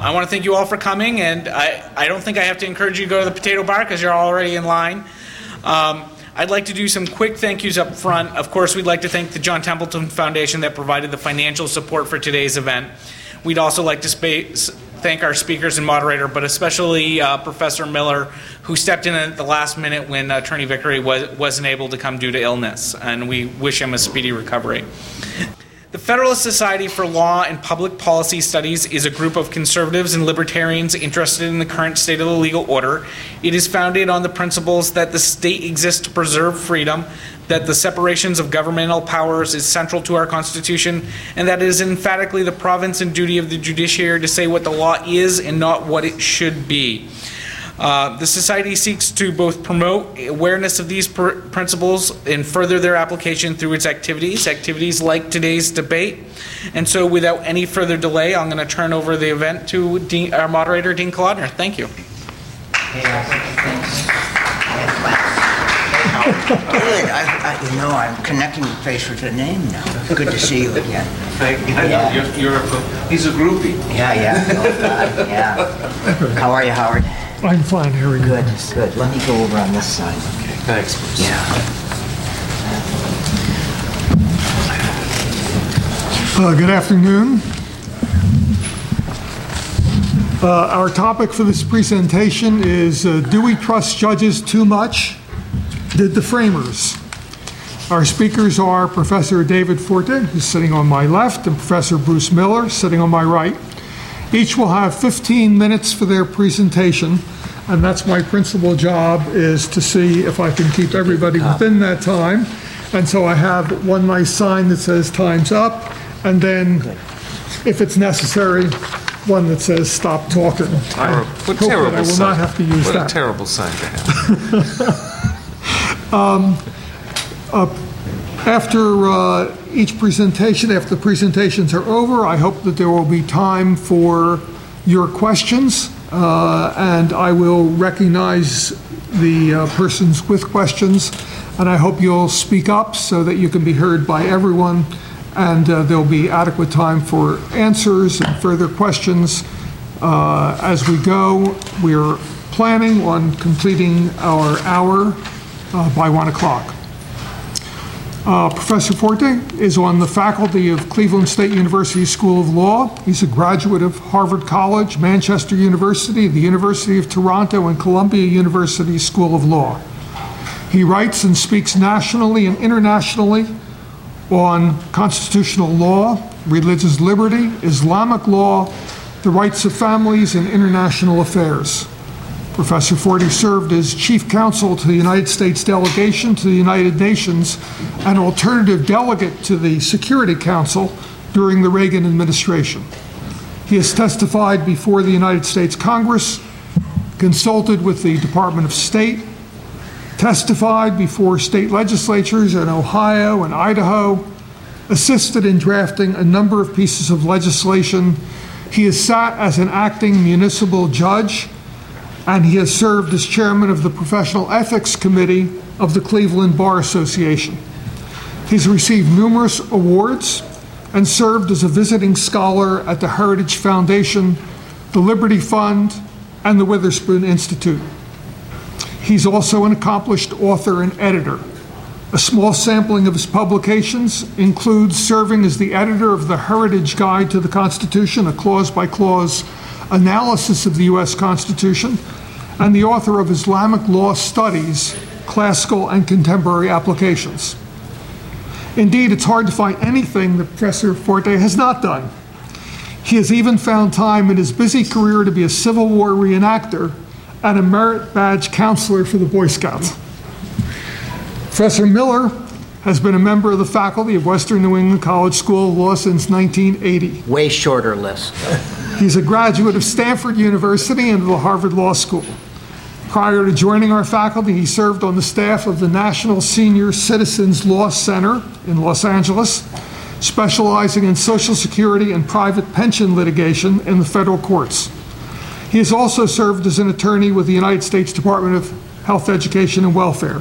I want to thank you all for coming, and I don't think I have to encourage you to go to the potato bar because you're already in line. I'd like to do some quick thank yous up front. Of course, we'd like to thank the John Templeton Foundation that provided the financial support for today's event. We'd also like to thank our speakers and moderator, but especially Professor Miller, who stepped in at the last minute when Attorney Vickery wasn't able to come due to illness, and we wish him a speedy recovery. The Federalist Society for Law and Public Policy Studies is a group of conservatives and libertarians interested in the current state of the legal order. It is founded on the principles that the state exists to preserve freedom, that the separations of governmental powers is central to our Constitution, and that it is emphatically the province and duty of the judiciary to say what the law is and not what it should be. The Society seeks to both promote awareness of these principles and further their application through its activities like today's debate. And so without any further delay, I'm going to turn over the event to our moderator, Dean Kolodner. Thank you. Thanks. Good. I'm connecting the face with the name now. Good to see you again. He's a groupie. Yeah. Yeah. How are you, Howard? I'm fine, Harry. Good. Let me go over on this side. Okay, thanks. Bruce. Yeah. Good afternoon. Our topic for this presentation is, do we trust judges too much? Did the framers? Our speakers are Professor David Forte, who's sitting on my left, and Professor Bruce Miller, sitting on my right. Each will have 15 minutes for their presentation, and that's my principal job, is to see if I can keep everybody within that time. And so I have one nice sign that says time's up, and then, if it's necessary, one that says stop talking. What terrible I will sign. not have to use that. What a terrible sign to have. After each presentation, after the presentations are over, I hope that there will be time for your questions, and I will recognize the persons with questions, and I hope you'll speak up so that you can be heard by everyone, and there'll be adequate time for answers and further questions as we go. We're planning on completing our hour by 1 o'clock. Professor Forte is on the faculty of Cleveland State University School of Law. He's a graduate of Harvard College, Manchester University, the University of Toronto, and Columbia University School of Law. He writes and speaks nationally and internationally on constitutional law, religious liberty, Islamic law, the rights of families, and international affairs. Professor Forte served as chief counsel to the United States delegation to the United Nations and alternative delegate to the Security Council during the Reagan administration. He has testified before the United States Congress, consulted with the Department of State, testified before state legislatures in Ohio and Idaho, assisted in drafting a number of pieces of legislation. He has sat as an acting municipal judge, and he has served as chairman of the Professional Ethics Committee of the Cleveland Bar Association. He's received numerous awards and served as a visiting scholar at the Heritage Foundation, the Liberty Fund, and the Witherspoon Institute. He's also an accomplished author and editor. A small sampling of his publications includes serving as the editor of the Heritage Guide to the Constitution, a clause-by-clause analysis of the U.S. Constitution, and the author of Islamic Law Studies, Classical and Contemporary Applications. Indeed, it's hard to find anything that Professor Forte has not done. He has even found time in his busy career to be a Civil War reenactor and a merit badge counselor for the Boy Scouts. Professor Miller has been a member of the faculty of Western New England College School of Law since 1980. Way shorter list. He's a graduate of Stanford University and the Harvard Law School. Prior to joining our faculty, he served on the staff of the National Senior Citizens Law Center in Los Angeles, specializing in Social Security and private pension litigation in the federal courts. He has also served as an attorney with the United States Department of Health, Education, and Welfare.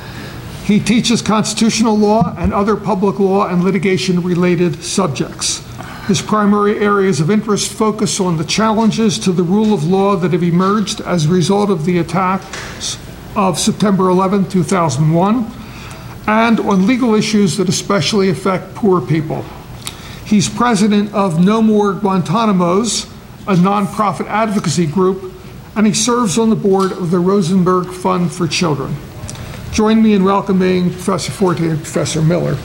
He teaches constitutional law and other public law and litigation-related subjects. His primary areas of interest focus on the challenges to the rule of law that have emerged as a result of the attacks of September 11, 2001, and on legal issues that especially affect poor people. He's president of No More Guantanamos, a nonprofit advocacy group, and he serves on the board of the Rosenberg Fund for Children. Join me in welcoming Professor Forte and Professor Miller.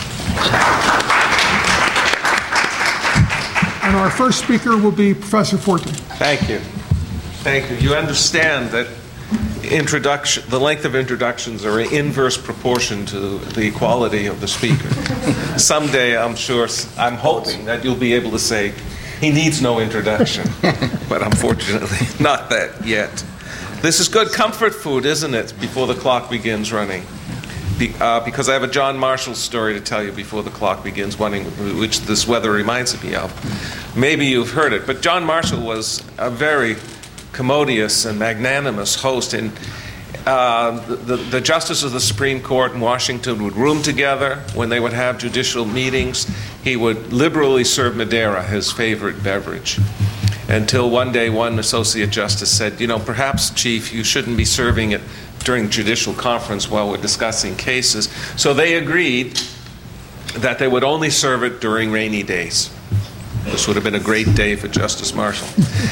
And our first speaker will be Professor Forte. Thank you. Thank you. You understand that the length of introductions are in inverse proportion to the quality of the speaker. Someday, I'm hoping that you'll be able to say, he needs no introduction. But unfortunately, not that yet. This is good comfort food, isn't it, before the clock begins running? Because I have a John Marshall story to tell you before the clock begins running, which this weather reminds me of. Maybe you've heard it, but John Marshall was a very commodious and magnanimous host. And the justices of the Supreme Court in Washington would room together when they would have judicial meetings. He would liberally serve Madeira, his favorite beverage, until one day one associate justice said, perhaps, Chief, you shouldn't be serving it during judicial conference while we're discussing cases. So they agreed that they would only serve it during rainy days. This would have been a great day for Justice Marshall.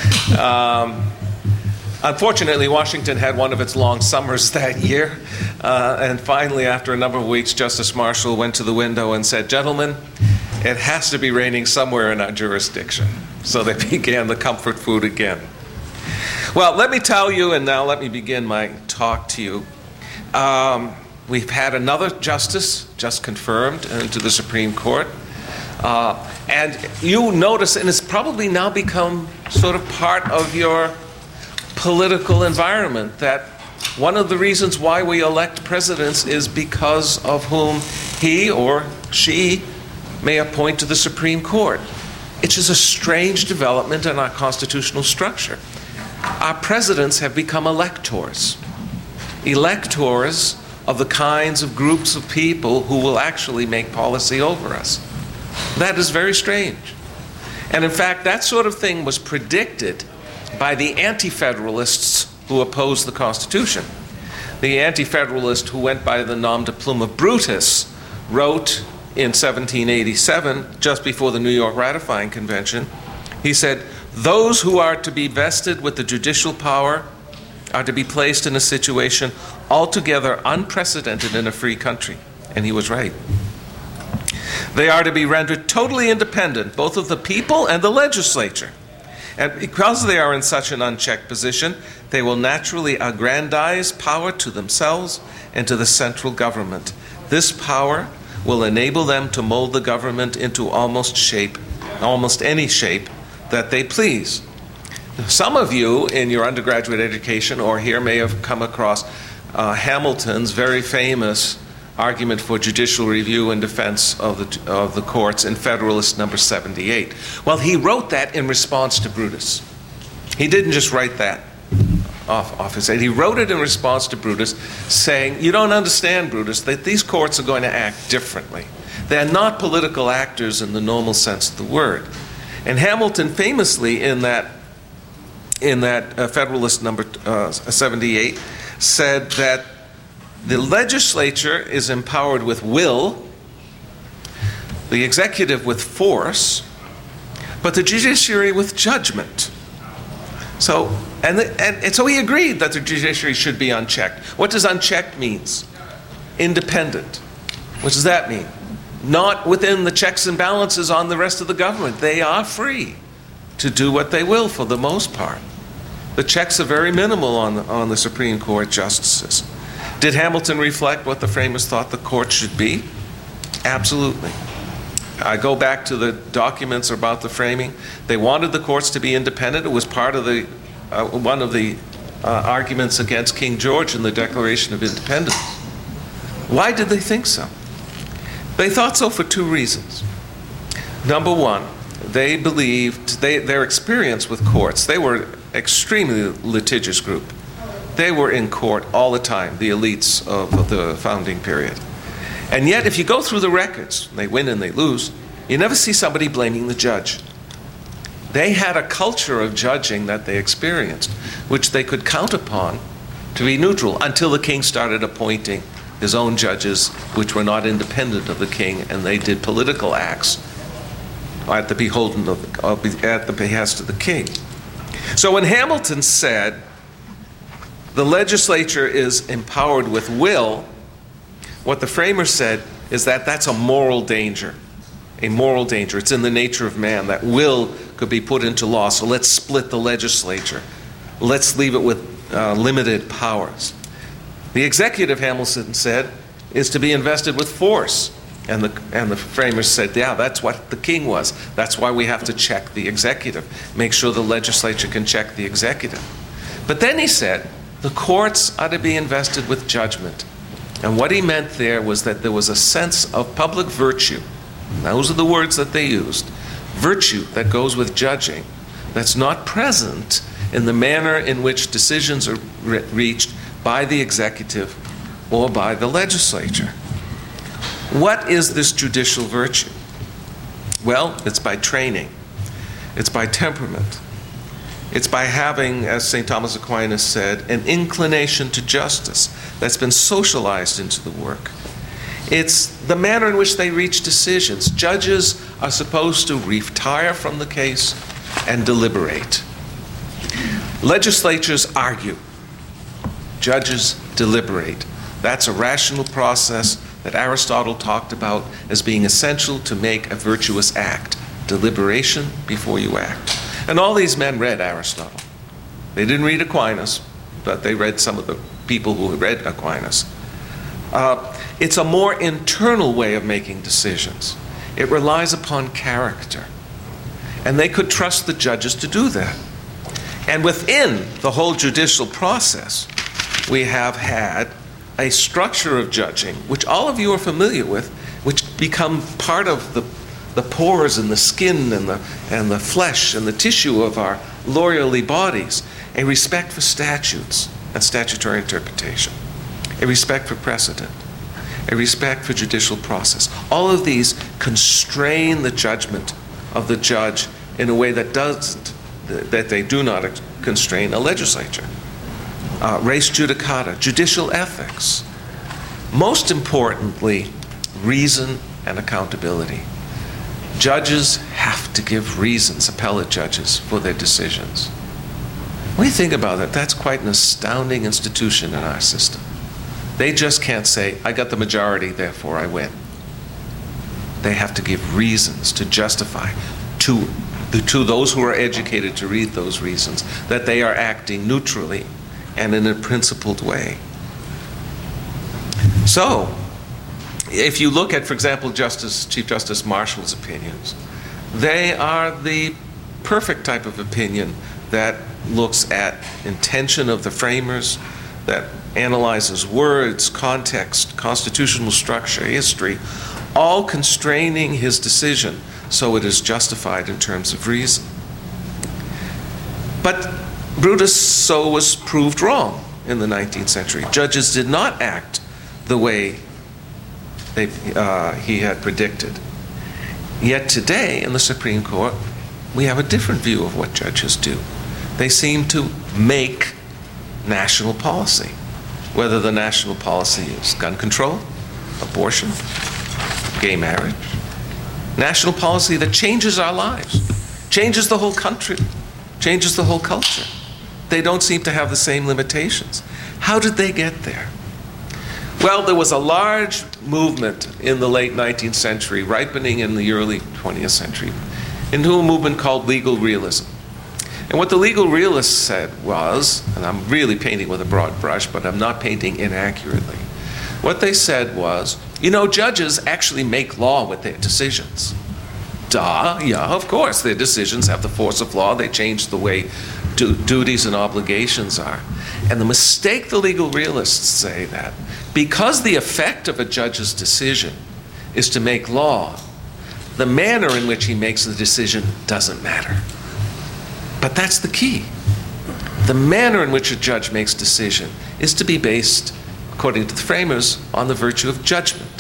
Unfortunately, Washington had one of its long summers that year. And finally, after a number of weeks, Justice Marshall went to the window and said, "Gentlemen, it has to be raining somewhere in our jurisdiction." So they began the comfort food again. Well, let me tell you, and now let me begin my talk to you. We've had another justice just confirmed into the Supreme Court. And you notice, and it's probably now become sort of part of your political environment, that one of the reasons why we elect presidents is because of whom he or she may appoint to the Supreme Court. It's just a strange development in our constitutional structure. Our presidents have become electors of the kinds of groups of people who will actually make policy over us. That is very strange. And in fact, that sort of thing was predicted by the anti-federalists who opposed the Constitution. The anti-federalist who went by the nom de plume of Brutus wrote in 1787, just before the New York Ratifying Convention, he said, "Those who are to be vested with the judicial power are to be placed in a situation altogether unprecedented in a free country." And he was right. They are to be rendered totally independent, both of the people and the legislature. And because they are in such an unchecked position, they will naturally aggrandize power to themselves and to the central government. This power will enable them to mold the government into almost any shape that they please. Some of you in your undergraduate education or here may have come across Hamilton's very famous argument for judicial review in defense of the courts in Federalist number 78. Well, he wrote that in response to Brutus. He didn't just write that off his head. He wrote it in response to Brutus, saying, "You don't understand, Brutus, that these courts are going to act differently. They're not political actors in the normal sense of the word." And Hamilton famously in that Federalist number 78 said that the legislature is empowered with will, the executive with force, but the judiciary with judgment. So he agreed that the judiciary should be unchecked. What does unchecked means? Independent. What does that mean? Not within the checks and balances on the rest of the government. They are free to do what they will for the most part. The checks are very minimal on the Supreme Court justices. Did Hamilton reflect what the framers thought the court should be? Absolutely. I go back to the documents about the framing. They wanted the courts to be independent. It was part of one of the arguments against King George in the Declaration of Independence. Why did they think so? They thought so for two reasons. Number one, they believed their experience with courts. They were an extremely litigious group. They were in court all the time, the elites of the founding period. And yet, if you go through the records, they win and they lose, You never see somebody blaming the judge. They had a culture of judging that they experienced, which they could count upon to be neutral until the king started appointing his own judges, which were not independent of the king, and they did political acts at the behest of the king. So when Hamilton said the legislature is empowered with will, what the framers said is that that's a moral danger. A moral danger. It's in the nature of man that will could be put into law. So let's split the legislature. Let's leave it with limited powers. The executive, Hamilton said, is to be invested with force. And the framers said, yeah, that's what the king was. That's why we have to check the executive. Make sure the legislature can check the executive. But then he said, the courts are to be invested with judgment. And what he meant there was that there was a sense of public virtue. Those are the words that they used. Virtue that goes with judging, that's not present in the manner in which decisions are reached by the executive or by the legislature. What is this judicial virtue? Well, it's by training. It's by temperament. It's by having, as St. Thomas Aquinas said, an inclination to justice that's been socialized into the work. It's the manner in which they reach decisions. Judges are supposed to retire from the case and deliberate. Legislatures argue. Judges deliberate. That's a rational process that Aristotle talked about as being essential to make a virtuous act. Deliberation before you act. And all these men read Aristotle. They didn't read Aquinas, but they read some of the people who read Aquinas. It's a more internal way of making decisions. It relies upon character. And they could trust the judges to do that. And within the whole judicial process, we have had a structure of judging, which all of you are familiar with, which become part of the pores and the skin and the flesh and the tissue of our lawyerly bodies. A respect for statutes and statutory interpretation. A respect for precedent. A respect for judicial process. All of these constrain the judgment of the judge in a way that they do not constrain a legislature. Res judicata, judicial ethics. Most importantly, reason and accountability. Judges have to give reasons, appellate judges, for their decisions. When you think about it, that's quite an astounding institution in our system. They just can't say, I got the majority, therefore I win. They have to give reasons to justify to those who are educated to read those reasons that they are acting neutrally and in a principled way. So, if you look at, for example, Chief Justice Marshall's opinions, they are the perfect type of opinion that looks at intention of the framers, that analyzes words, context, constitutional structure, history, all constraining his decision so it is justified in terms of reason. But Brutus so was proved wrong in the 19th century. Judges did not act the way he had predicted. Yet today in the Supreme Court, we have a different view of what judges do. They seem to make national policy, whether the national policy is gun control, abortion, gay marriage, national policy that changes our lives, changes the whole country, changes the whole culture. They don't seem to have the same limitations. How did they get there? Well, there was a large movement in the late 19th century, ripening in the early 20th century, into a movement called legal realism. And what the legal realists said was, and I'm really painting with a broad brush, but I'm not painting inaccurately. What they said was, judges actually make law with their decisions. Yeah, of course, their decisions have the force of law. They change the way duties and obligations are. And the mistake the legal realists say that, because the effect of a judge's decision is to make law, the manner in which he makes the decision doesn't matter. But that's the key. The manner in which a judge makes decision is to be based, according to the framers, on the virtue of judgment,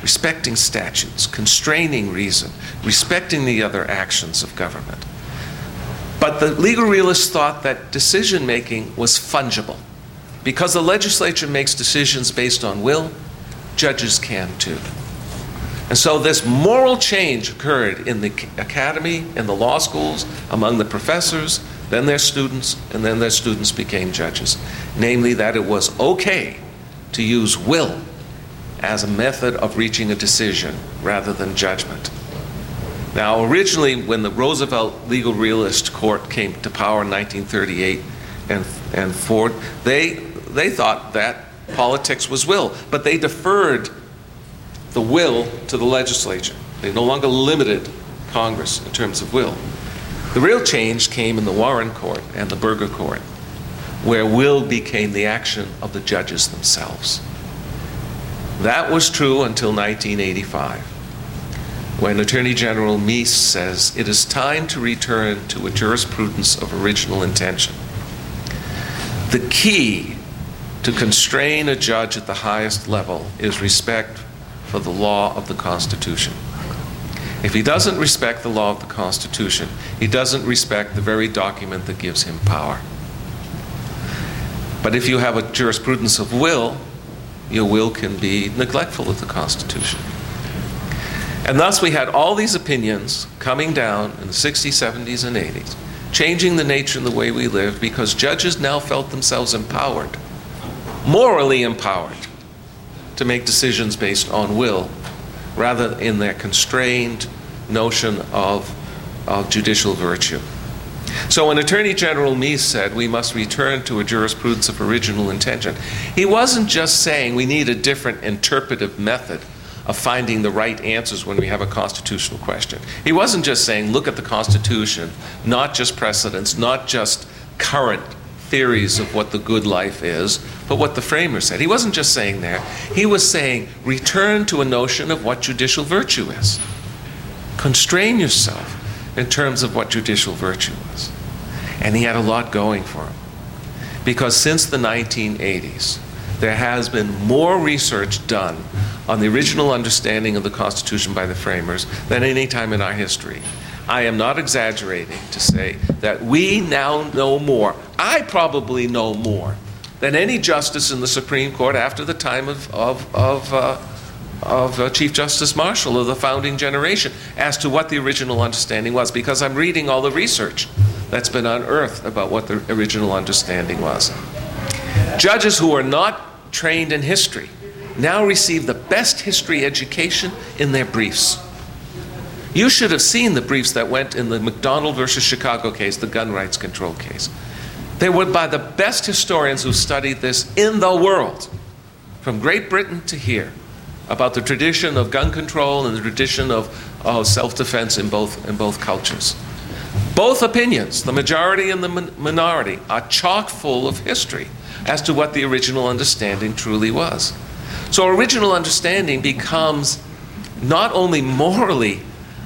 respecting statutes, constraining reason, respecting the other actions of government. But the legal realists thought that decision-making was fungible. Because the legislature makes decisions based on will, judges can too. And so this moral change occurred in the academy, in the law schools, among the professors, then their students, and then their students became judges. Namely, that it was okay to use will as a method of reaching a decision rather than judgment. Now, originally, when the Roosevelt Legal Realist Court came to power in 1938 and forward, they thought that politics was will, but they deferred the will to the legislature. They no longer limited Congress in terms of will. The real change came in the Warren Court and the Burger Court, where will became the action of the judges themselves. That was true until 1985, when Attorney General Meese says it is time to return to a jurisprudence of original intention. The key to constrain a judge at the highest level is respect for the law of the Constitution. If he doesn't respect the law of the Constitution, he doesn't respect the very document that gives him power. But if you have a jurisprudence of will, your will can be neglectful of the Constitution. And thus we had all these opinions coming down in the 60s, 70s, and 80s, changing the nature and the way we lived, because judges now felt themselves empowered, morally empowered, to make decisions based on will, rather in their constrained notion of judicial virtue. So when Attorney General Meese said we must return to a jurisprudence of original intention, he wasn't just saying we need a different interpretive method of finding the right answers when we have a constitutional question. He wasn't just saying look at the Constitution, not just precedents, not just current theories of what the good life is, but what the framers said. He wasn't just saying that. He was saying return to a notion of what judicial virtue is. Constrain yourself in terms of what judicial virtue is. And he had a lot going for him. Because since the 1980s, there has been more research done on the original understanding of the Constitution by the framers than any time in our history. I am not exaggerating to say that we now know more. I probably know more than any justice in the Supreme Court after the time of Chief Justice Marshall of the founding generation as to what the original understanding was, because I'm reading all the research that's been unearthed about what the original understanding was. Judges who are not trained in history now receive the best history education in their briefs. You should have seen the briefs that went in the McDonald versus Chicago case, the gun rights control case. They were by the best historians who studied this in the world, from Great Britain to here, about the tradition of gun control and the tradition of self-defense in both cultures. Both opinions, the majority and the minority, are chock full of history as to what the original understanding truly was. So original understanding becomes not only morally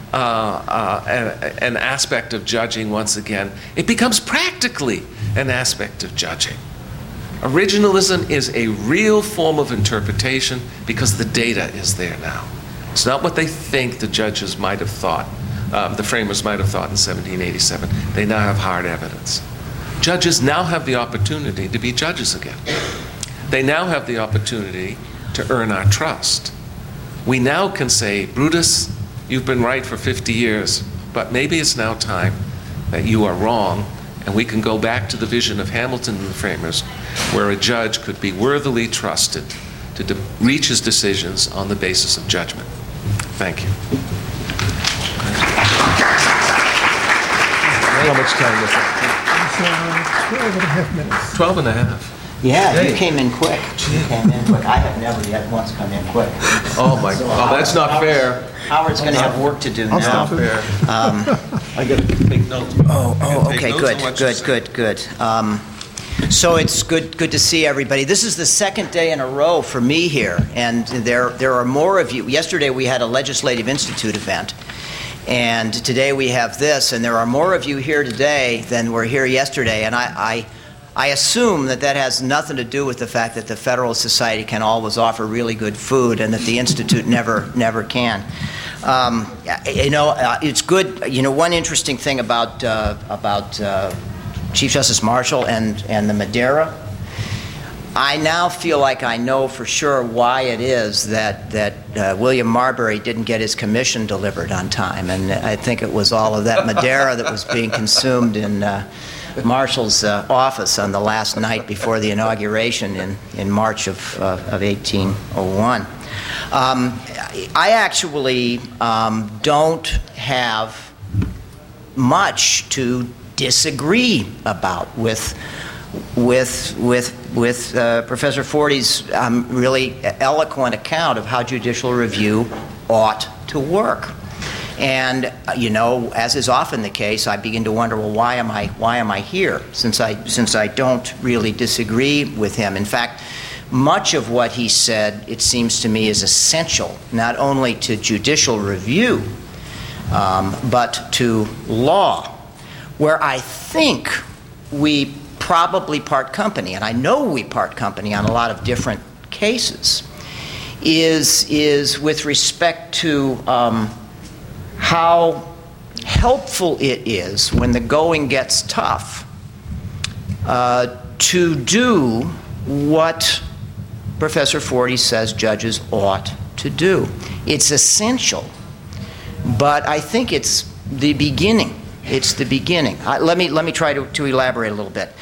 an aspect of judging once again, it becomes practically an aspect of judging. Originalism is a real form of interpretation because the data is there now. It's not what they think the judges might have thought, the framers might have thought in 1787. They now have hard evidence. Judges now have the opportunity to be judges again. They now have the opportunity to earn our trust. We now can say, Brutus, you've been right for 50 years, but maybe it's now time that you are wrong, and we can go back to the vision of Hamilton and the framers, where a judge could be worthily trusted to reach his decisions on the basis of judgment. Thank you. How much time was that? 12 and a half minutes. 12 and a half. Yeah, you came in quick. You came in quick. I have never yet once come in quick. Oh my God, that's not fair. Howard's going to have work to do now. Not fair. I got to take notes. Okay, good. So it's good to see everybody. This is the second day in a row for me here, and there are more of you. Yesterday we had a Legislative Institute event, and today we have this, and there are more of you here today than were here yesterday, and I assume that has nothing to do with the fact that the Federalist Society can always offer really good food and that the Institute never can. It's good. One interesting thing about Chief Justice Marshall and the Madeira, I now feel like I know for sure why it is that William Marbury didn't get his commission delivered on time, and I think it was all of that Madeira that was being consumed in Marshall's office on the last night before the inauguration in March of 1801. I actually don't have much to disagree about with Professor Forty's really eloquent account of how judicial review ought to work. And as is often the case, I begin to wonder, well, why am I here? Since I don't really disagree with him. In fact, much of what he said, it seems to me, is essential not only to judicial review, but to law, where I think we probably part company, and I know we part company on a lot of different cases, is with respect to how helpful it is when the going gets tough to do what Professor Forty says judges ought to do. It's essential, but I think it's the beginning. It's the beginning. Let me try to elaborate a little bit.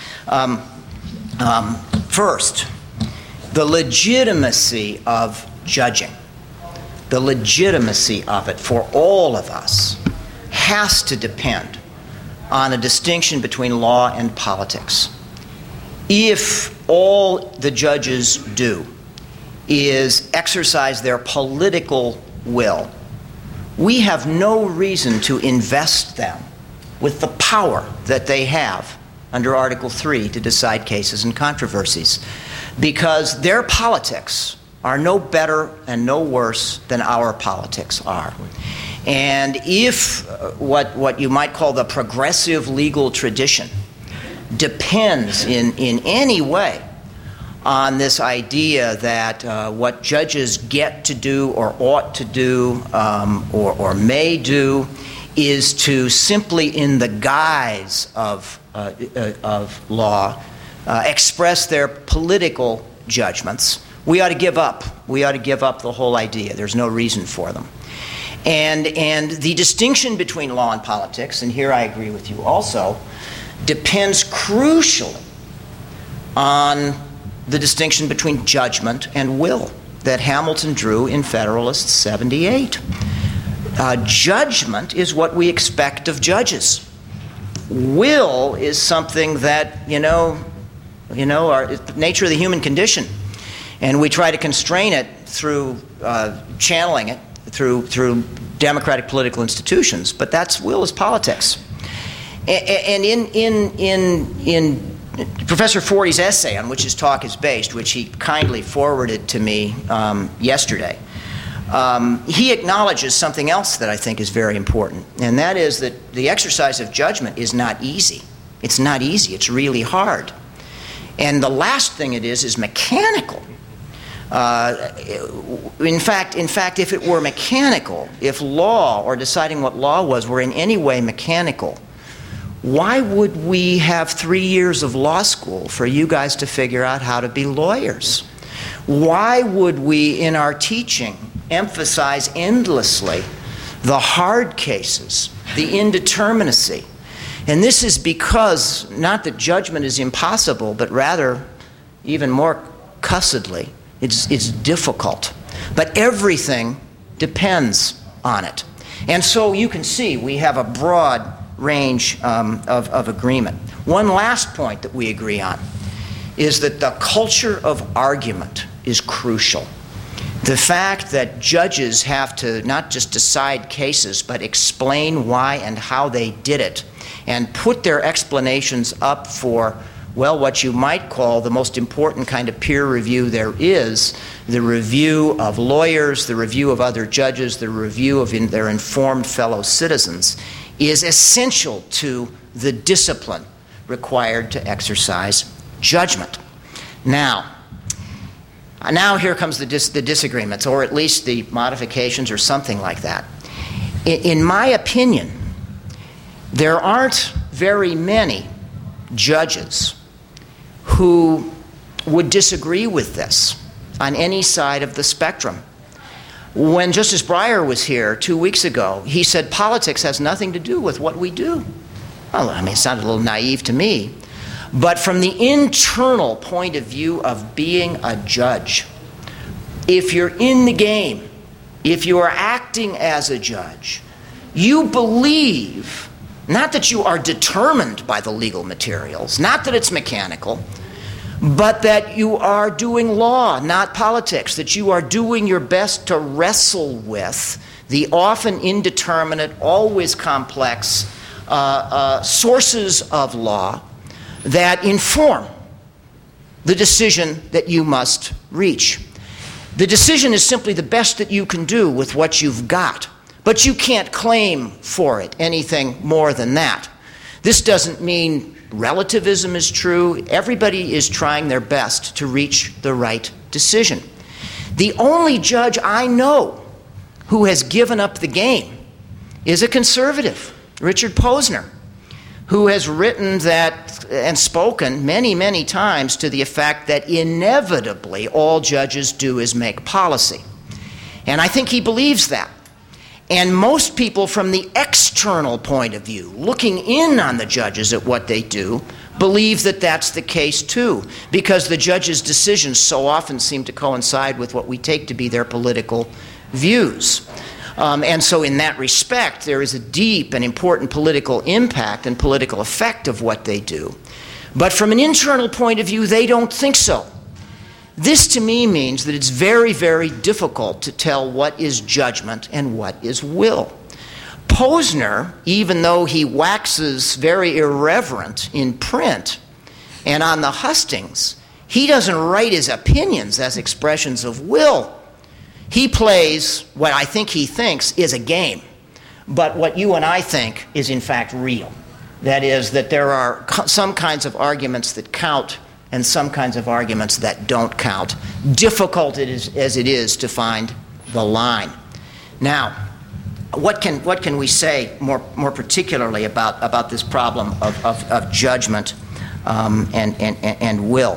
First, the legitimacy of judging, the legitimacy of it for all of us has to depend on a distinction between law and politics. If all the judges do is exercise their political will, we have no reason to invest them with the power that they have under Article 3 to decide cases and controversies, because their politics are no better and no worse than our politics are. And if what you might call the progressive legal tradition depends in any way on this idea that what judges get to do or ought to do or may do is to simply, in the guise of law, express their political judgments, we ought to give up. We ought to give up the whole idea. There's no reason for them. And the distinction between law and politics, and here I agree with you also, depends crucially on the distinction between judgment and will that Hamilton drew in Federalist 78. Judgment is what we expect of judges. Will is something that, the nature of the human condition. And we try to constrain it through channeling it through democratic political institutions. But will is politics. And in Professor Forty's essay, on which his talk is based, which he kindly forwarded to me yesterday, he acknowledges something else that I think is very important, and that is that the exercise of judgment is not easy. It's not easy. It's really hard. And the last thing it is mechanical. In fact, if it were mechanical, if law or deciding what law was were in any way mechanical, why would we have 3 years of law school for you guys to figure out how to be lawyers? Why would we, in our teaching, emphasize endlessly the hard cases, the indeterminacy? And this is because, not that judgment is impossible, but rather, even more cussedly, it's difficult. But everything depends on it. And so you can see we have a broad range of agreement. One last point that we agree on is that the culture of argument is crucial. The fact that judges have to not just decide cases, but explain why and how they did it, and put their explanations up for, well, what you might call the most important kind of peer review there is, the review of lawyers, the review of other judges, the review of their informed fellow citizens, is essential to the discipline required to exercise judgment. Now here comes the disagreements, or at least the modifications or something like that. In my opinion, there aren't very many judges who would disagree with this on any side of the spectrum. When Justice Breyer was here 2 weeks ago, he said politics has nothing to do with what we do. Well, I mean, it sounded a little naive to me. But from the internal point of view of being a judge, if you're in the game, if you are acting as a judge, you believe, not that you are determined by the legal materials, not that it's mechanical, but that you are doing law, not politics, that you are doing your best to wrestle with the often indeterminate, always complex sources of law that inform the decision that you must reach. The decision is simply the best that you can do with what you've got, but you can't claim for it anything more than that. This doesn't mean relativism is true. Everybody is trying their best to reach the right decision. The only judge I know who has given up the game is a conservative, Richard Posner, who has written that and spoken many, many times to the effect that inevitably all judges do is make policy. And I think he believes that. And most people from the external point of view, looking in on the judges at what they do, believe that that's the case too, because the judges' decisions so often seem to coincide with what we take to be their political views. And so in that respect, there is a deep and important political impact and political effect of what they do. But from an internal point of view, they don't think so. This to me means that it's very, very difficult to tell what is judgment and what is will. Posner, even though he waxes very irreverent in print and on the hustings, he doesn't write his opinions as expressions of will. He plays what I think he thinks is a game, but what you and I think is in fact real. That is, that there are some kinds of arguments that count and some kinds of arguments that don't count, difficult as it is to find the line. Now, what can we say more particularly about this problem of judgment and will?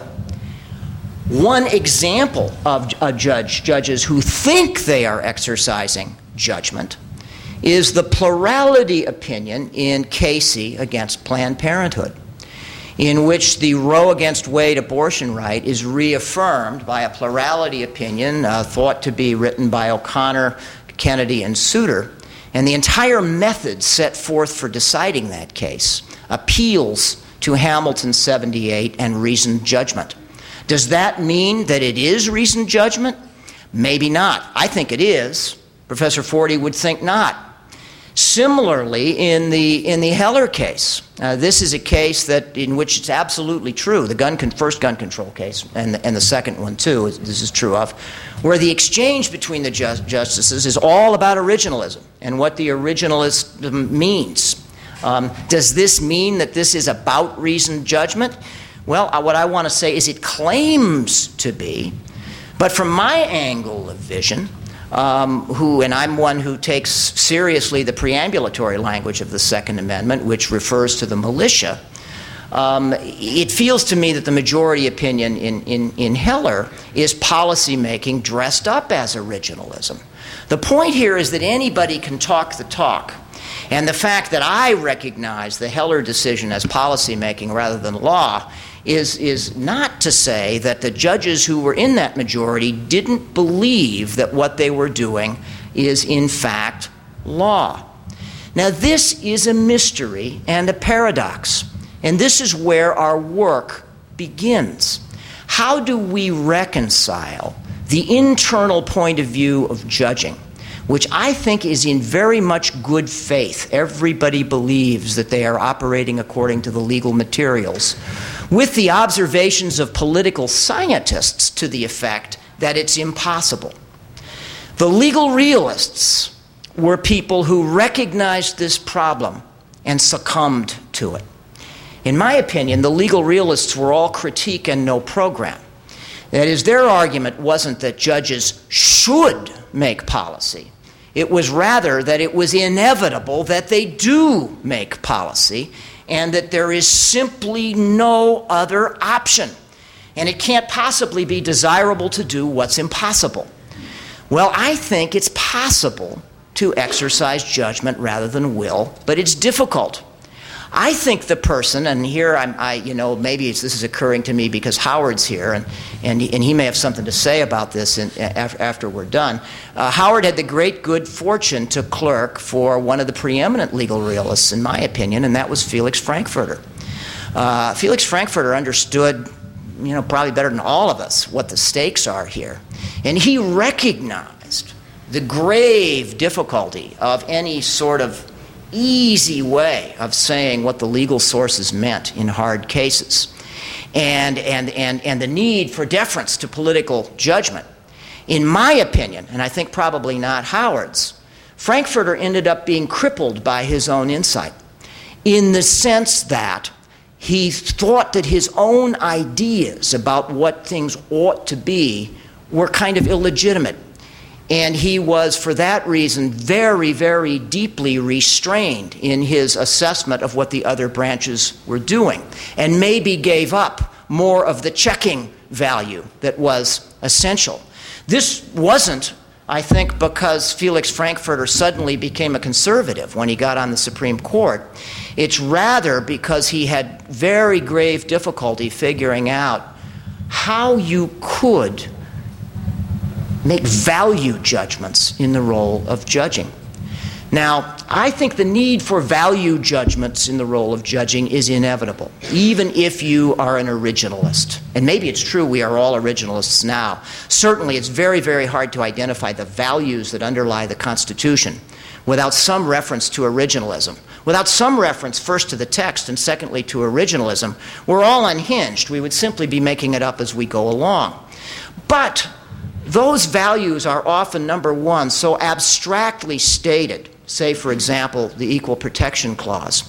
One example of judges who think they are exercising judgment is the plurality opinion in Casey against Planned Parenthood, in which the Roe against Wade abortion right is reaffirmed by a plurality opinion thought to be written by O'Connor, Kennedy, and Souter. And the entire method set forth for deciding that case appeals to Hamilton 78 and reasoned judgment. Does that mean that it is reasoned judgment? Maybe not. I think it is. Professor Forty would think not. Similarly, in the Heller case, this is a case in which it's absolutely true, the first gun control case, and the second one too, this is true of, where the exchange between the justices is all about originalism and what the originalism means. Does this mean that this is about reasoned judgment? Well, what I want to say is it claims to be, but from my angle of vision, and I'm one who takes seriously the preambulatory language of the Second Amendment, which refers to the militia, it feels to me that the majority opinion in Heller is policymaking dressed up as originalism. The point here is that anybody can talk the talk. And the fact that I recognize the Heller decision as policymaking rather than law is not to say that the judges who were in that majority didn't believe that what they were doing is in fact law. Now this is a mystery and a paradox, and this is where our work begins. How do we reconcile the internal point of view of judging, which I think is in very much good faith? Everybody believes that they are operating according to the legal materials, with the observations of political scientists to the effect that it's impossible. The legal realists were people who recognized this problem and succumbed to it. In my opinion, the legal realists were all critique and no program. That is, their argument wasn't that judges should make policy. It was rather that it was inevitable that they do make policy and that there is simply no other option. And it can't possibly be desirable to do what's impossible. Well, I think it's possible to exercise judgment rather than will, but it's difficult. I think the person, and here maybe this is occurring to me because Howard's here, and he may have something to say about this after we're done. Howard had the great good fortune to clerk for one of the preeminent legal realists, in my opinion, and that was Felix Frankfurter. Felix Frankfurter understood, probably better than all of us, what the stakes are here, and he recognized the grave difficulty of any sort of easy way of saying what the legal sources meant in hard cases, and the need for deference to political judgment. In my opinion, and I think probably not Howard's, Frankfurter ended up being crippled by his own insight, in the sense that he thought that his own ideas about what things ought to be were kind of illegitimate. And he was, for that reason, very, very deeply restrained in his assessment of what the other branches were doing, and maybe gave up more of the checking value that was essential. This wasn't, I think, because Felix Frankfurter suddenly became a conservative when he got on the Supreme Court. It's rather because he had very grave difficulty figuring out how you could make value judgments in the role of judging. Now, I think the need for value judgments in the role of judging is inevitable, even if you are an originalist. And maybe it's true we are all originalists now. Certainly, it's very, very hard to identify the values that underlie the Constitution without some reference to originalism. Without some reference, first to the text and secondly to originalism, we're all unhinged. We would simply be making it up as we go along. But those values are often, number one, so abstractly stated, say, for example, the Equal Protection Clause,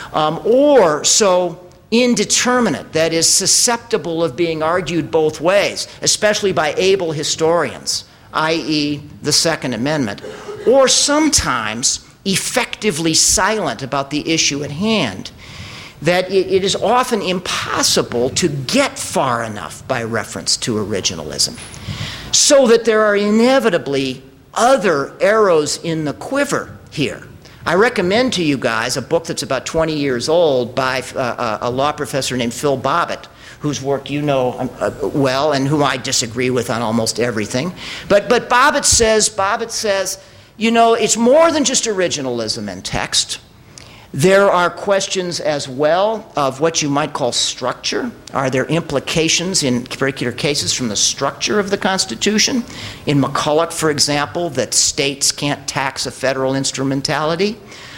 or so indeterminate, that is, susceptible of being argued both ways, especially by able historians, i.e., the Second Amendment, or sometimes effectively silent about the issue at hand, that it is often impossible to get far enough by reference to originalism, so that there are inevitably other arrows in the quiver here. I recommend to you guys a book that's about 20 years old by a law professor named Phil Bobbitt, whose work you know well and whom I disagree with on almost everything. But Bobbitt says, it's more than just originalism in text. There are questions as well of what you might call structure. Are there implications in particular cases from the structure of the Constitution? In McCulloch, for example, that states can't tax a federal instrumentality,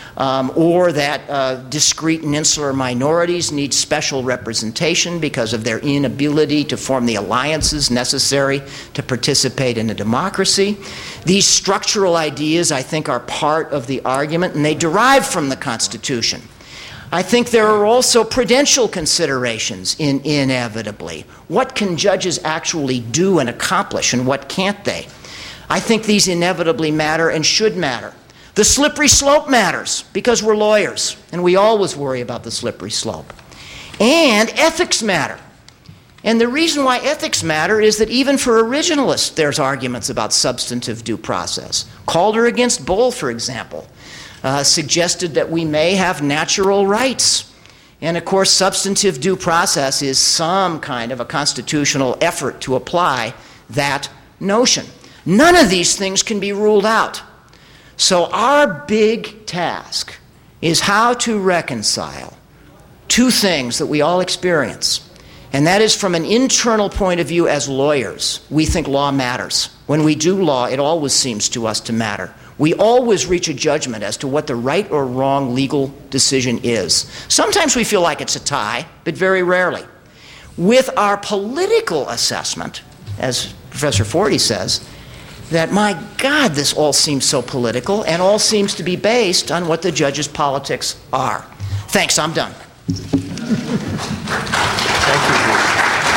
or that discrete and insular minorities need special representation because of their inability to form the alliances necessary to participate in a democracy. These structural ideas, I think, are part of the argument, and they derive from the Constitution. I think there are also prudential considerations inevitably. What can judges actually do and accomplish, and what can't they? I think these inevitably matter and should matter. The slippery slope matters because we're lawyers, and we always worry about the slippery slope. And ethics matter. And the reason why ethics matter is that even for originalists, there's arguments about substantive due process. Calder against Bull, for example, suggested that we may have natural rights. And of course, substantive due process is some kind of a constitutional effort to apply that notion. None of these things can be ruled out. So our big task is how to reconcile two things that we all experience. And that is, from an internal point of view as lawyers, we think law matters. When we do law, it always seems to us to matter. We always reach a judgment as to what the right or wrong legal decision is. Sometimes we feel like it's a tie, but very rarely. With our political assessment, as Professor Forty says, that, my God, this all seems so political and all seems to be based on what the judge's politics are. Thanks, I'm done. Thank you, Bruce.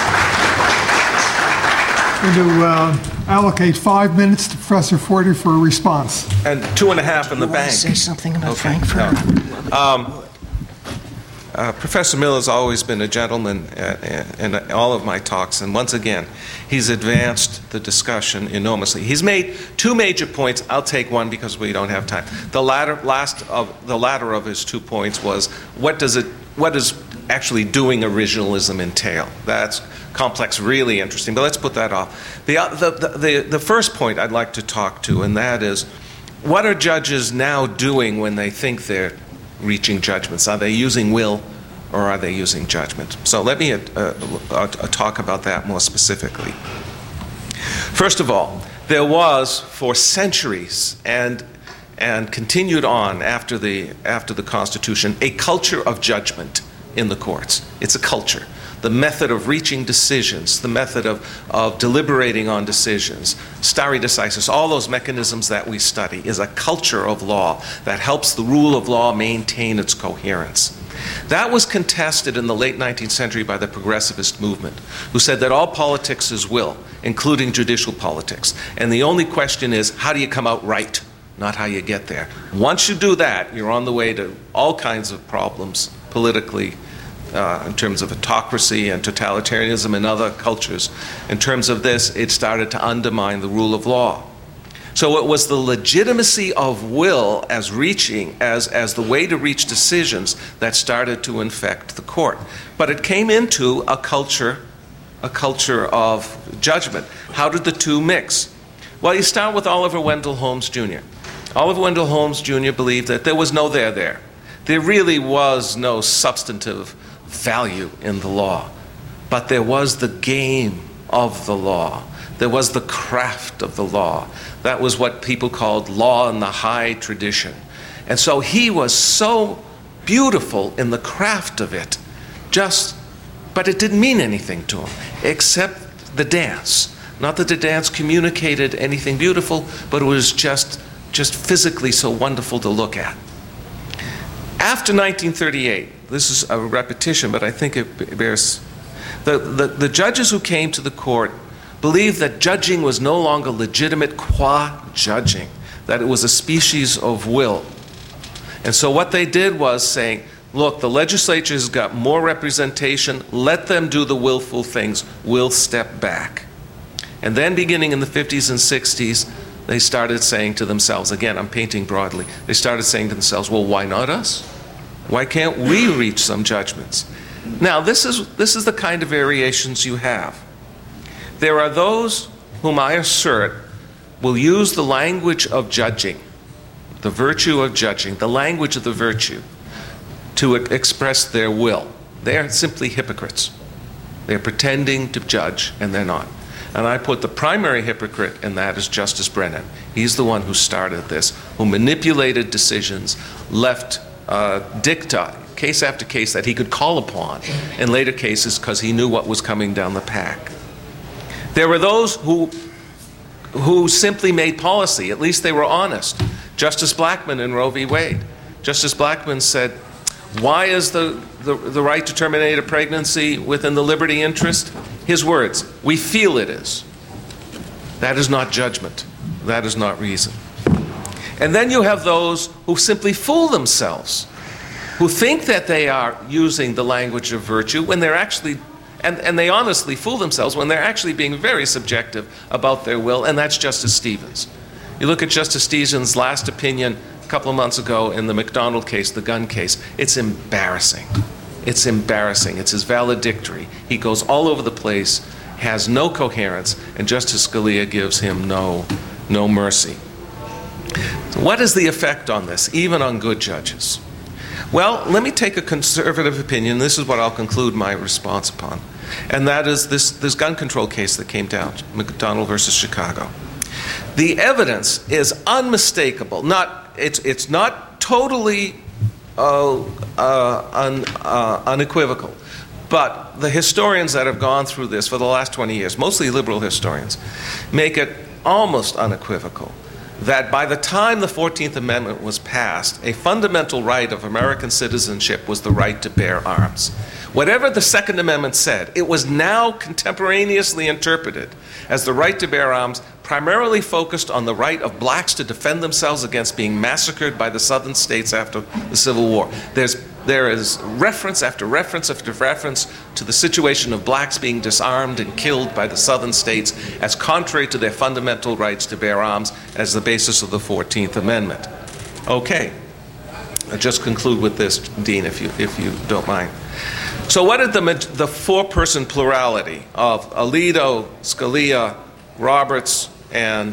Going to allocate 5 minutes to Professor Forty for a response. And 2.5 in the bank. Say something about Frankfurt. No. Professor Miller has always been a gentleman in all of my talks, and once again, he's advanced the discussion enormously. He's made 2 major points. I'll take one because we don't have time. The latter of his 2 points was what does actually doing originalism entail? That's complex, really interesting, but let's put that off. The first point I'd like to talk to, and that is, what are judges now doing when they think they're reaching judgments? Are they using will or are they using judgment? So let me talk about that more specifically. First of all, there was for centuries and continued on after the Constitution a culture of judgment in the courts. It's a culture. The method of reaching decisions, the method of deliberating on decisions, stare decisis, all those mechanisms that we study is a culture of law that helps the rule of law maintain its coherence. That was contested in the late 19th century by the progressivist movement, who said that all politics is will, including judicial politics. And the only question is, how do you come out right, not how you get there. Once you do that, you're on the way to all kinds of problems politically, in terms of autocracy and totalitarianism in other cultures. In terms of this, it started to undermine the rule of law. So it was the legitimacy of will as the way to reach decisions that started to infect the court. But it came into a culture of judgment. How did the two mix? Well, you start with Oliver Wendell Holmes Jr. Oliver Wendell Holmes Jr. believed that there was no there. There really was no substantive value in the law, but there was the game of the law. There was the craft of the law. That was what people called law in the high tradition. And so he was so beautiful in the craft of it, but it didn't mean anything to him, except the dance. Not that the dance communicated anything beautiful, but it was just physically so wonderful to look at. After 1938, this is a repetition, but I think it bears, the judges who came to the court believed that judging was no longer legitimate qua judging, that it was a species of will. And so what they did was saying, look, the legislature's got more representation, let them do the willful things, we'll step back. And then beginning in the 50s and 60s, they started saying to themselves, again, I'm painting broadly, they started saying to themselves, well, why not us? Why can't we reach some judgments? Now, this is the kind of variations you have. There are those whom I assert will use the language of judging, the virtue of judging, the language of the virtue, to express their will. They are simply hypocrites. They're pretending to judge, and they're not. And I put the primary hypocrite in that is Justice Brennan. He's the one who started this, who manipulated decisions, left dicta, case after case, that he could call upon in later cases because he knew what was coming down the pack. There were those who simply made policy. At least they were honest. Justice Blackmun in Roe v. Wade. Justice Blackmun said, why is the right to terminate a pregnancy within the liberty interest? His words, we feel it is. That is not judgment. That is not reason. And then you have those who simply fool themselves, who think that they are using the language of virtue when they're actually, and they honestly fool themselves when they're actually being very subjective about their will, and that's Justice Stevens. You look at Justice Stevens' last opinion a couple of months ago in the McDonald case, the gun case. It's embarrassing. It's embarrassing. It's his valedictory. He goes all over the place, has no coherence, and Justice Scalia gives him no mercy. So what is the effect on this, even on good judges? Well, let me take a conservative opinion. This is what I'll conclude my response upon. And that is this gun control case that came down, McDonald versus Chicago. The evidence is unmistakable. It's not totally unequivocal. But the historians that have gone through this for the last 20 years, mostly liberal historians, make it almost unequivocal that by the time the 14th Amendment was passed, a fundamental right of American citizenship was the right to bear arms. Whatever the Second Amendment said, it was now contemporaneously interpreted as the right to bear arms, primarily focused on the right of blacks to defend themselves against being massacred by the southern states after the Civil War. There is reference after reference after reference to the situation of blacks being disarmed and killed by the southern states as contrary to their fundamental rights to bear arms as the basis of the 14th Amendment. Okay, I'll just conclude with this, Dean, if you don't mind. So what did the four-person plurality of Alito, Scalia, Roberts, and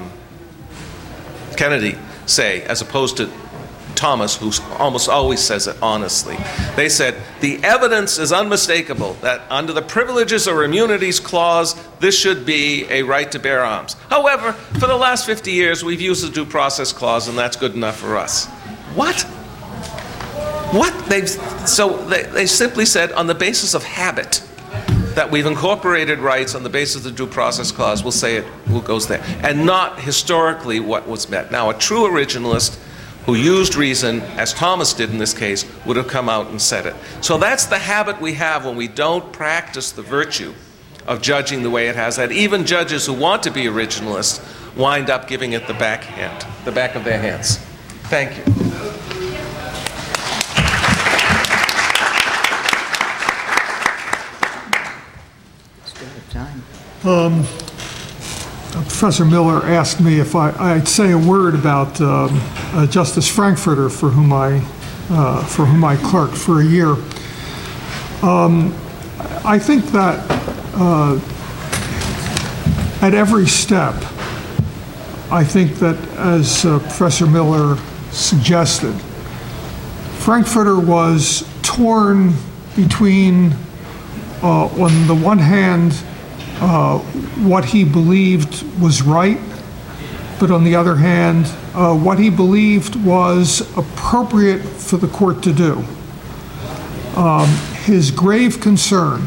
Kennedy say, as opposed to Thomas, who almost always says it honestly? They said, the evidence is unmistakable that under the Privileges or Immunities Clause, this should be a right to bear arms. However, for the last 50 years, we've used the Due Process Clause, and that's good enough for us. What? They simply said, on the basis of habit, that we've incorporated rights on the basis of the Due Process Clause, we'll say it goes there, and not historically what was meant. Now, a true originalist who used reason, as Thomas did in this case, would have come out and said it. So that's the habit we have when we don't practice the virtue of judging the way it has, that even judges who want to be originalists wind up giving it the back of their hands. Thank you. Professor Miller asked me if I'd say a word about Justice Frankfurter, for whom I clerked for a year. I think that at every step, I think that, as Professor Miller suggested, Frankfurter was torn between, on the one hand, what he believed was right, but on the other hand, what he believed was appropriate for the court to do. His grave concern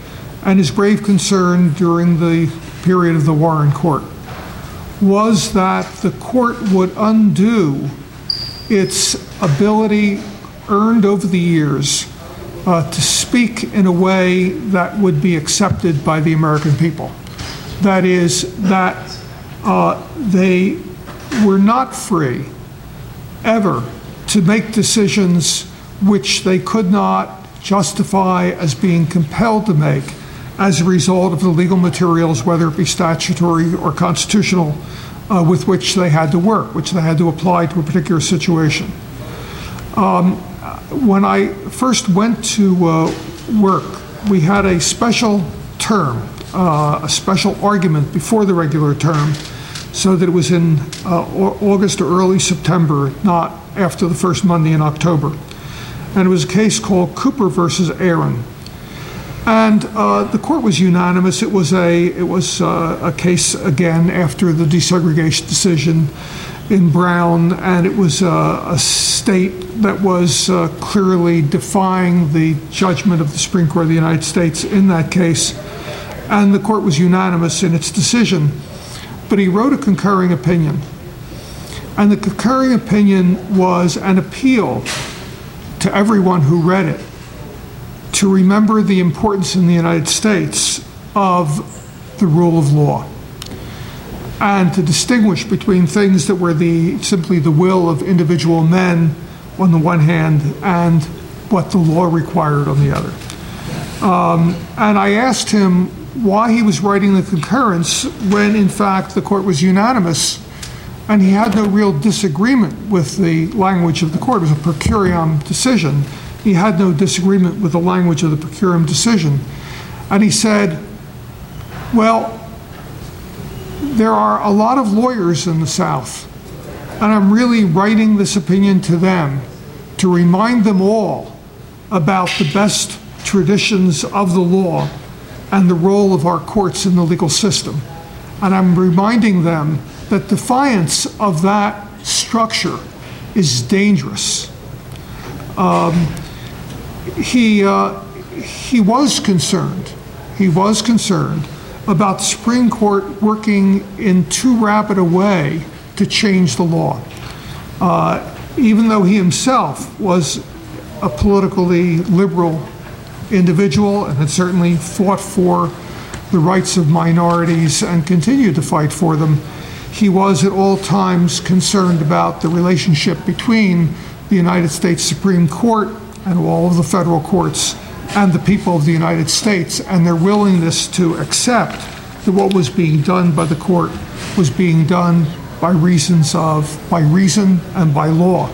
during the period of the Warren Court was that the court would undo its ability earned over the years to speak in a way that would be accepted by the American people. That is, that they were not free ever to make decisions which they could not justify as being compelled to make as a result of the legal materials, whether it be statutory or constitutional, with which they had to work, which they had to apply to a particular situation. When I first went to work, we had a special term, a special argument before the regular term, so that it was in August or early September, not after the first Monday in October. And it was a case called Cooper versus Aaron. And the court was unanimous. It was a case, again, after the desegregation decision in Brown, and it was a state that was clearly defying the judgment of the Supreme Court of the United States in that case. And the court was unanimous in its decision. But he wrote a concurring opinion. And the concurring opinion was an appeal to everyone who read it to remember the importance in the United States of the rule of law, and to distinguish between things that were simply the will of individual men on the one hand and what the law required on the other. And I asked him why he was writing the concurrence when, in fact, the court was unanimous, and he had no real disagreement with the language of the court. It was a per curiam decision. He had no disagreement with the language of the per curiam decision. And he said, well, there are a lot of lawyers in the South, and I'm really writing this opinion to them to remind them all about the best traditions of the law and the role of our courts in the legal system. And I'm reminding them that defiance of that structure is dangerous. He was concerned about the Supreme Court working in too rapid a way to change the law. Even though he himself was a politically liberal individual and had certainly fought for the rights of minorities and continued to fight for them, he was at all times concerned about the relationship between the United States Supreme Court and all of the federal courts and the people of the United States, and their willingness to accept that what was being done by the court was being done by reason and by law.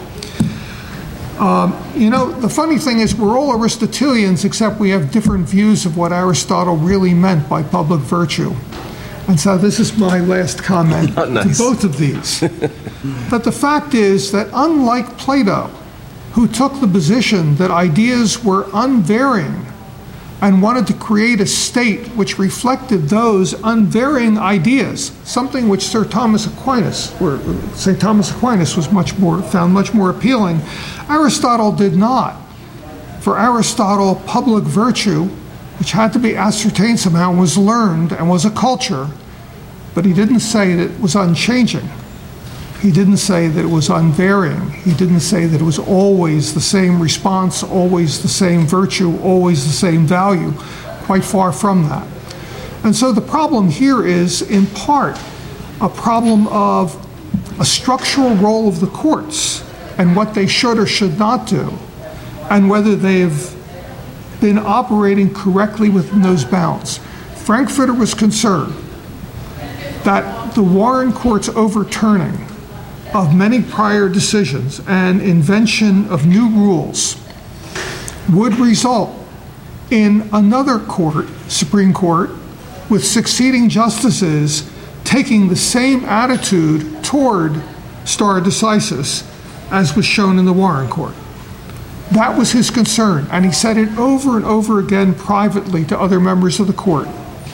The funny thing is we're all Aristotelians, except we have different views of what Aristotle really meant by public virtue. And so this is my last comment to both of these. But the fact is that unlike Plato, who took the position that ideas were unvarying and wanted to create a state which reflected those unvarying ideas, something which St. Thomas Aquinas was found much more appealing, Aristotle did not. For Aristotle, public virtue, which had to be ascertained somehow, was learned and was a culture, but he didn't say that it was unchanging. He didn't say that it was unvarying. He didn't say that it was always the same response, always the same virtue, always the same value. Quite far from that. And so the problem here is, in part, a problem of a structural role of the courts and what they should or should not do, and whether they've been operating correctly within those bounds. Frankfurter was concerned that the Warren Court's overturning of many prior decisions and invention of new rules would result in another court, Supreme Court, with succeeding justices taking the same attitude toward stare decisis as was shown in the Warren Court. That was his concern, and he said it over and over again privately to other members of the court.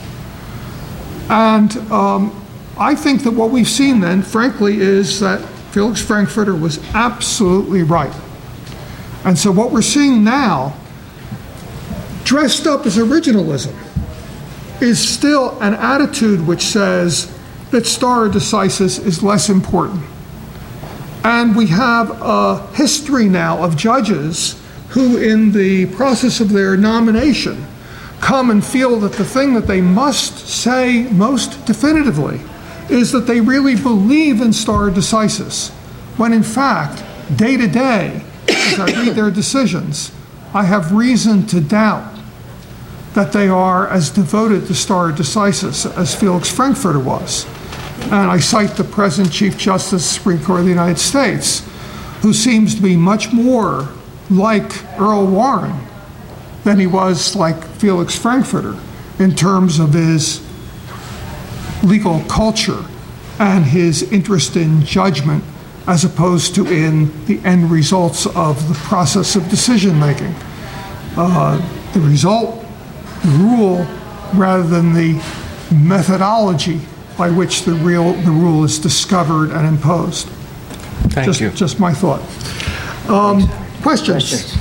And I think that what we've seen then, frankly, is that Felix Frankfurter was absolutely right. And so what we're seeing now, dressed up as originalism, is still an attitude which says that stare decisis is less important. And we have a history now of judges who, in the process of their nomination, come and feel that the thing that they must say most definitively is that they really believe in stare decisis, when in fact, day to day, as I read their decisions, I have reason to doubt that they are as devoted to stare decisis as Felix Frankfurter was. And I cite the present Chief Justice of the Supreme Court of the United States, who seems to be much more like Earl Warren than he was like Felix Frankfurter in terms of his legal culture and his interest in judgment as opposed to in the end results of the process of decision making. The result, the rule, rather than the methodology by which the rule is discovered and imposed. Thank you. Just my thought. Questions?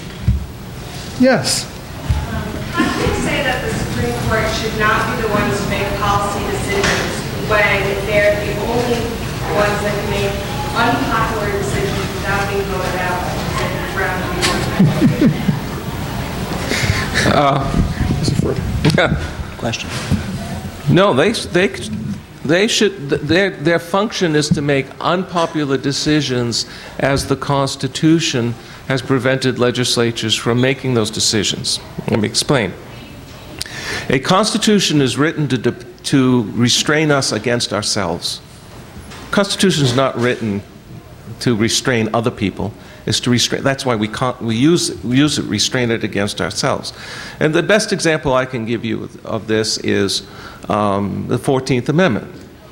Yes. How can you say that the Supreme Court should not be the ones to make policy decisions when they're the only ones that can make unpopular decisions without being voted out Question. No, they should. Their function is to make unpopular decisions, as the Constitution has prevented legislatures from making those decisions. Let me explain. A Constitution is written to restrain us against ourselves. Constitution is not written to restrain other people. It's to restrain. That's why we use it, restrain it against ourselves. And the best example I can give you of this is the 14th Amendment.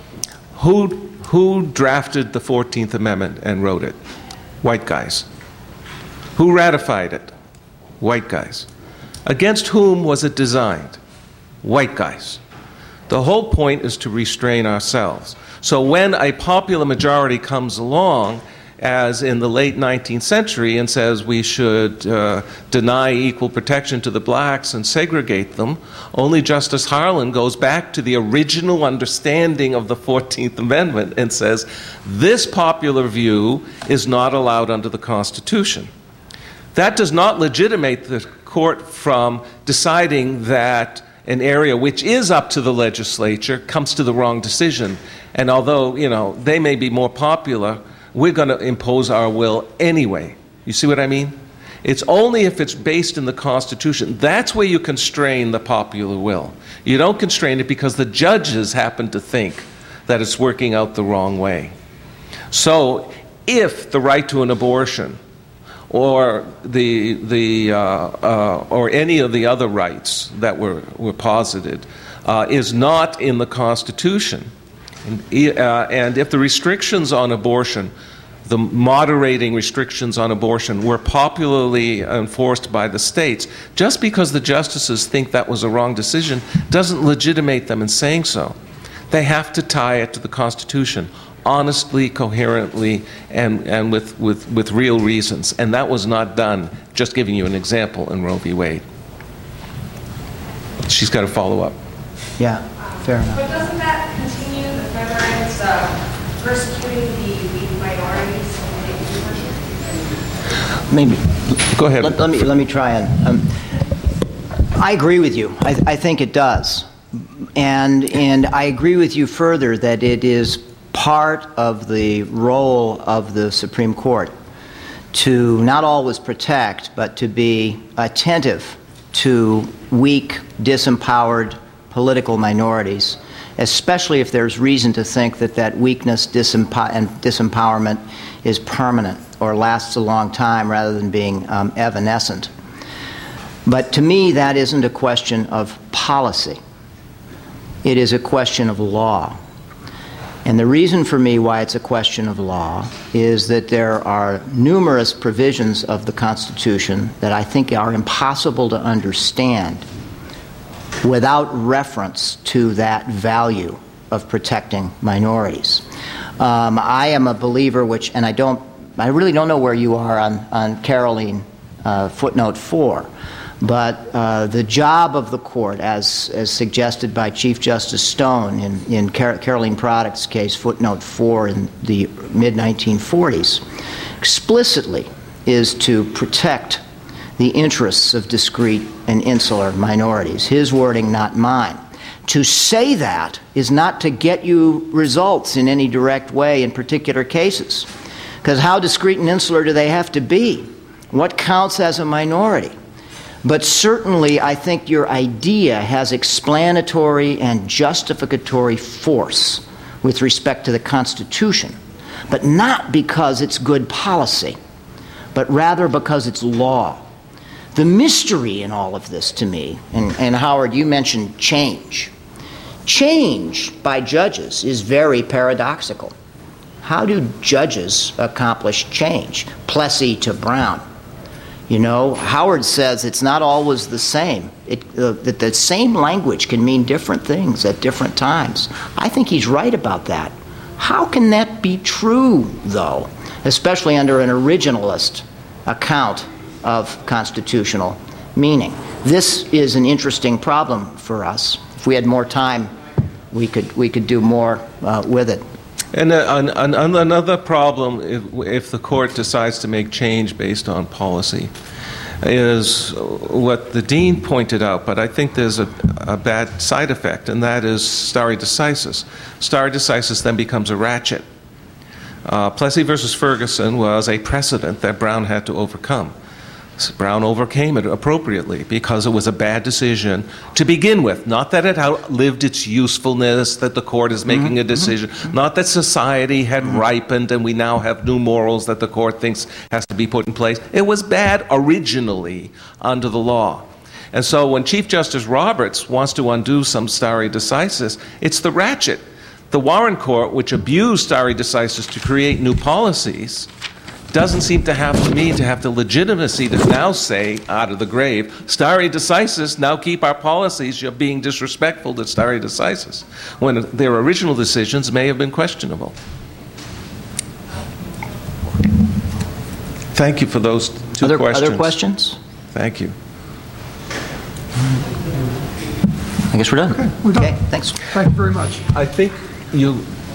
Who drafted the 14th Amendment and wrote it? White guys. Who ratified it? White guys. Against whom was it designed? White guys. The whole point is to restrain ourselves. So when a popular majority comes along as in the late 19th century and says we should deny equal protection to the blacks and segregate them. Only Justice Harlan goes back to the original understanding of the 14th Amendment and says this popular view is not allowed under the Constitution. That does not legitimate the court from deciding that an area which is up to the legislature comes to the wrong decision. And although, they may be more popular, we're going to impose our will anyway. You see what I mean? It's only if it's based in the Constitution. That's where you constrain the popular will. You don't constrain it because the judges happen to think that it's working out the wrong way. So if the right to an abortion or or any of the other rights that were posited is not in the Constitution, and if the restrictions on abortion, the moderating restrictions on abortion, were popularly enforced by the states, just because the justices think that was a wrong decision doesn't legitimate them in saying so. They have to tie it to the Constitution honestly, coherently, and with real reasons. And that was not done, just giving you an example, in Roe v. Wade. She's got to follow up. Yeah, fair enough. But doesn't that continue the veterans persecuting the weak minorities? Maybe. Go ahead. Let me try and... I agree with you. I think it does. And I agree with you further that it is part of the role of the Supreme Court to not always protect, but to be attentive to weak, disempowered political minorities, especially if there's reason to think that weakness and disempowerment is permanent or lasts a long time rather than being evanescent. But to me, that isn't a question of policy. It is a question of law. And the reason for me why it's a question of law is that there are numerous provisions of the Constitution that I think are impossible to understand without reference to that value of protecting minorities. I am a believer, I really don't know where you are on Caroline footnote 4. But the job of the court, as suggested by Chief Justice Stone in Caroline Product's case, footnote 4 in the mid-1940s, explicitly is to protect the interests of discrete and insular minorities. His wording, not mine. To say that is not to get you results in any direct way in particular cases. Because how discrete and insular do they have to be? What counts as a minority? But certainly, I think your idea has explanatory and justificatory force with respect to the Constitution, but not because it's good policy, but rather because it's law. The mystery in all of this to me, and Howard, you mentioned change. Change by judges is very paradoxical. How do judges accomplish change? Plessy to Brown. Howard says it's not always the same. That the same language can mean different things at different times. I think he's right about that. How can that be true, though, especially under an originalist account of constitutional meaning? This is an interesting problem for us. If we had more time, we could do more with it. And another problem, if the court decides to make change based on policy, is what the dean pointed out, but I think there's a bad side effect, and that is stare decisis. Stare decisis then becomes a ratchet. Plessy versus Ferguson was a precedent that Brown had to overcome. Brown overcame it appropriately because it was a bad decision to begin with. Not that it outlived its usefulness, that the court is making a decision, not that society had ripened and we now have new morals that the court thinks has to be put in place. It was bad originally under the law. And so when Chief Justice Roberts wants to undo some stare decisis, it's the ratchet. The Warren Court, which abused stare decisis to create new policies, doesn't seem to have the legitimacy to now say, out of the grave, stare decisis, now keep our policies, you're being disrespectful to stare decisis, when their original decisions may have been questionable. Thank you for those two questions. Other questions? Thank you. I guess we're done. Okay, we're done. Okay, thanks. Thank you very much. I think you